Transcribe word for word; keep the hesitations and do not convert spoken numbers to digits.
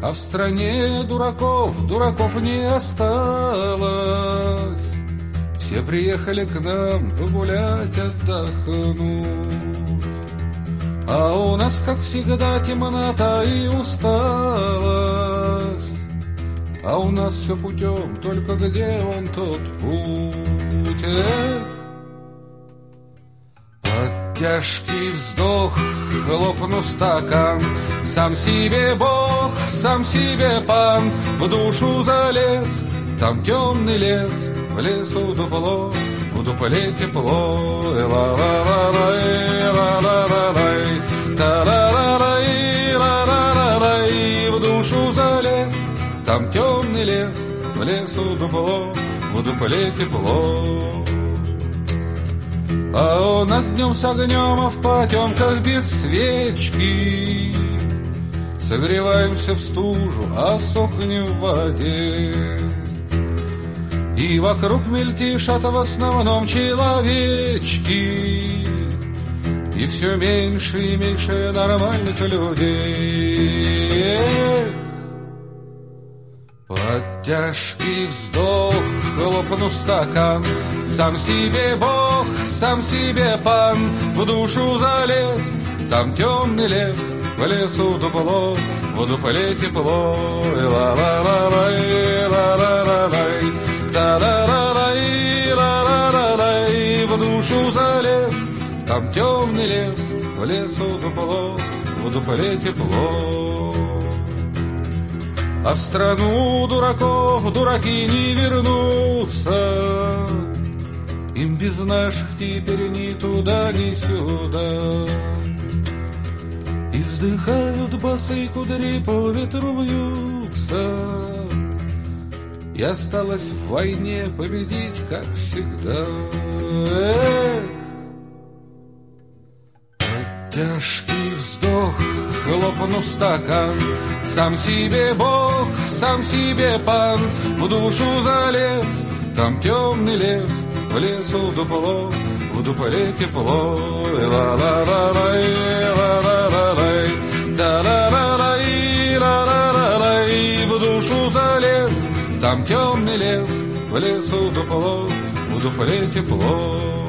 А в стране дураков, дураков не осталось. Все приехали к нам погулять, отдохнуть. А у нас, как всегда, темнота и усталость. А у нас все путем, только где он тот путь? Эх. Под тяжкий вздох хлопну стакан. Сам себе Бог, сам себе пан. В душу залез, там темный лес. В лесу дупло, в дупле тепло. В душу залез, там темный лес. В лесу дупло, в дупле тепло. А у нас днем с огнем, а в потемках без свечки. Согреваемся в стужу, а сохнем в воде. И вокруг мельтешат в основном человечки. И все меньше и меньше нормальных людей. Эх. Под тяжкий вздох хлопну стакан. Сам себе Бог, сам себе пан. В душу залез, там темный лес. В лесу дупло, в дупле тепло. В душу залез, там темный лес. В лесу дупло, в дупле тепло. А в страну дураков дураки не вернутся. Им без наших теперь ни туда, ни сюда. И вздыхают босые кудри, по ветру вьются. И осталось в войне победить, как всегда. Эх. Тяжкий вздох, хлопну стакан. Сам себе Бог, сам себе пан. В душу залез, там темный лес. В лесу дупло, в дупле тепло. В душу залез, там темный лес. В лесу дупло, в дупле тепло.